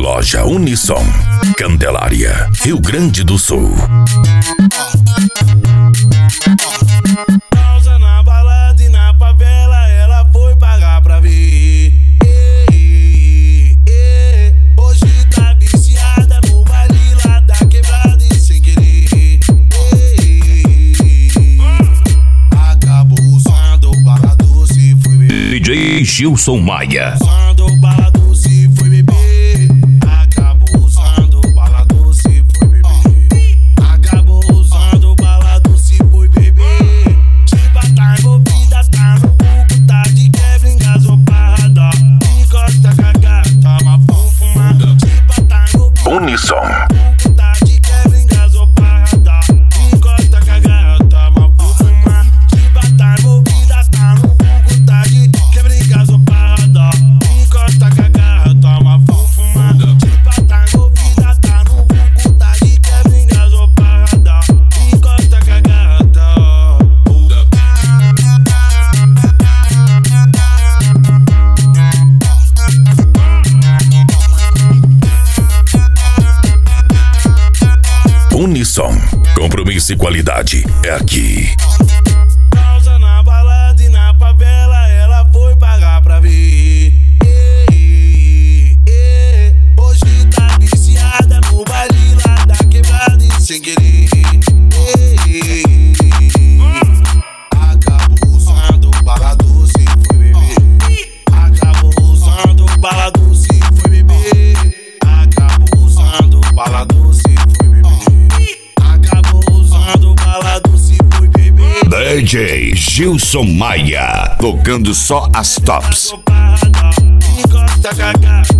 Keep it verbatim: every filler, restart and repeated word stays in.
Loja Unissom, Candelária, Rio Grande do Sul. Pausa na balada e na favela, ela foi pagar pra ver. Hoje tá viciada no baile lá da quebrada e sem querer acabou usando bala doce, foi beber. D J Gilson Maia. Usando bala doce, foi beber. Acabou usando bala doce, foi beber. Acabou usando bala doce, foi beber. Tipo, tá envolvida, tá no cuco, tá de quebra, engasopada. Encosta cagada, toma fumada. Tipo, tá envolvida, Unissom. cuco, tá de quebra, engasopada. Encosta cagada, toma fumada. Tipo, tá envolvida, tá no cuco, tá de quebra, engasopada. Encosta cagada, toma fumada. Tipo, tá envolvida, tá no cuco, tá de quebra, engasopada. Encosta cagada. Unissom. Compromisso e qualidade é aqui. Pausa na balada e na favela, ela foi pagar pra ver. Hoje tá viciada no baile lá da quebrada e sem querer acabou usando bala doce, foi beber. Acabou usando bala doce, foi beber. Acabou usando bala doce, foi beber. Acabou usando bala doce, foi beber. D J Gilson Maia, tocando só as tops. Encosta cagada.